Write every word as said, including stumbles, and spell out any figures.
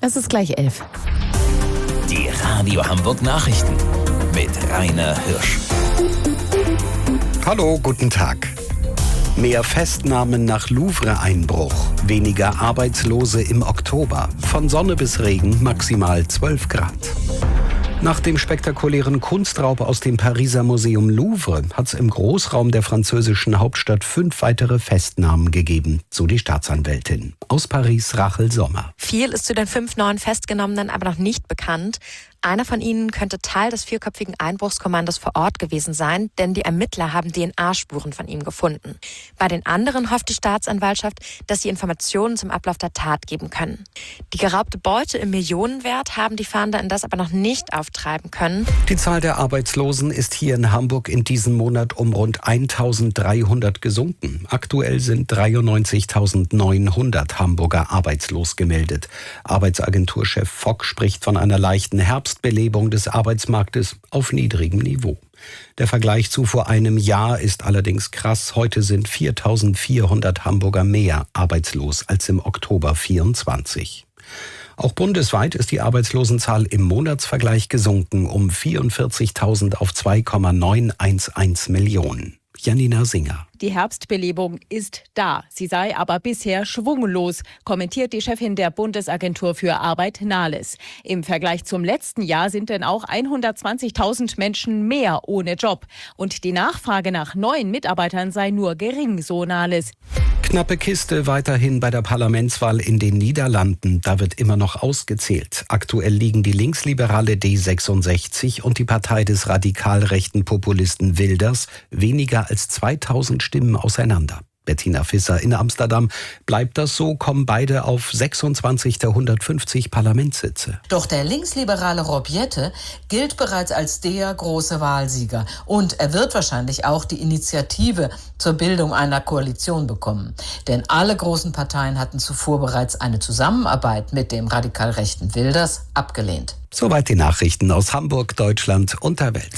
Es ist gleich elf. Die Radio Hamburg Nachrichten mit Rainer Hirsch. Hallo, guten Tag. Mehr Festnahmen nach Louvre-Einbruch, weniger Arbeitslose im Oktober. Von Sonne bis Regen maximal zwölf Grad. Nach dem spektakulären Kunstraub aus dem Pariser Museum Louvre hat es im Großraum der französischen Hauptstadt fünf weitere Festnahmen gegeben, so die Staatsanwältin. Aus Paris Rachel Sommer. Viel ist zu den fünf neuen Festgenommenen aber noch nicht bekannt. Einer von ihnen könnte Teil des vierköpfigen Einbruchskommandos vor Ort gewesen sein, denn die Ermittler haben D N A-Spuren von ihm gefunden. Bei den anderen hofft die Staatsanwaltschaft, dass sie Informationen zum Ablauf der Tat geben können. Die geraubte Beute im Millionenwert haben die Fahnder indes aber noch nicht auftreiben können. Die Zahl der Arbeitslosen ist hier in Hamburg in diesem Monat um rund eintausenddreihundert gesunken. Aktuell sind dreiundneunzigtausendneunhundert Hamburger arbeitslos gemeldet. Arbeitsagenturchef Fock spricht von einer leichten Herbstbelebung des Arbeitsmarktes auf niedrigem Niveau. Der Vergleich zu vor einem Jahr ist allerdings krass. Heute sind viertausendvierhundert Hamburger mehr arbeitslos als im Oktober vierundzwanzig. Auch bundesweit ist die Arbeitslosenzahl im Monatsvergleich gesunken um vierundvierzigtausend auf zwei Komma neunhundertelf Millionen. Janina Singer. Die Herbstbelebung ist da. Sie sei aber bisher schwunglos, kommentiert die Chefin der Bundesagentur für Arbeit Nahles. Im Vergleich zum letzten Jahr sind denn auch hundertzwanzigtausend Menschen mehr ohne Job. Und die Nachfrage nach neuen Mitarbeitern sei nur gering, so Nahles. Knappe Kiste weiterhin bei der Parlamentswahl in den Niederlanden. Da wird immer noch ausgezählt. Aktuell liegen die linksliberale D sechsundsechzig und die Partei des radikal rechten Populisten Wilders weniger als zweitausend Stimmen auseinander. Bettina Visser in Amsterdam. Bleibt das so, kommen beide auf sechsundzwanzig der hundertfünfzig Parlamentssitze. Doch der linksliberale Rob Jetten gilt bereits als der große Wahlsieger. Und er wird wahrscheinlich auch die Initiative zur Bildung einer Koalition bekommen. Denn alle großen Parteien hatten zuvor bereits eine Zusammenarbeit mit dem radikal rechten Wilders abgelehnt. Soweit die Nachrichten aus Hamburg, Deutschland und der Welt.